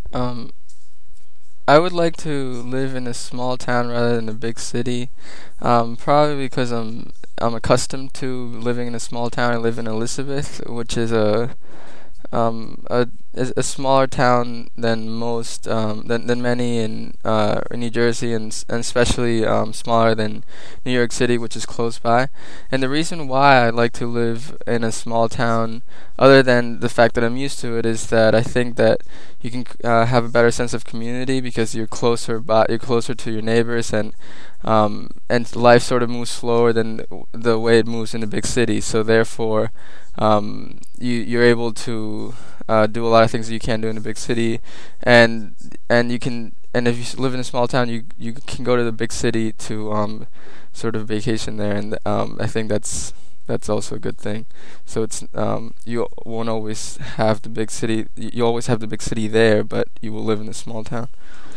Um, I would like to live in a small town rather than a big city. Probably because I'm accustomed to living in a small town. I live in Elizabeth, which is a smaller town than most than many in New Jersey, and especially smaller than New York City, which is close by. And the reason why I like to live in a small town, other than the fact that I'm used to it, is that I think that you can have a better sense of community because you're closer to your neighbors, and life sort of moves slower than the way it moves in a big city. So therefore, you're able to do a lot of things that you can't do in a big city, and you can, and if you live in a small town, you can go to the big city to sort of vacation there, and I think that's also a good thing. So it's you won't always have the big city. You always have the big city there, but you will live in a small town.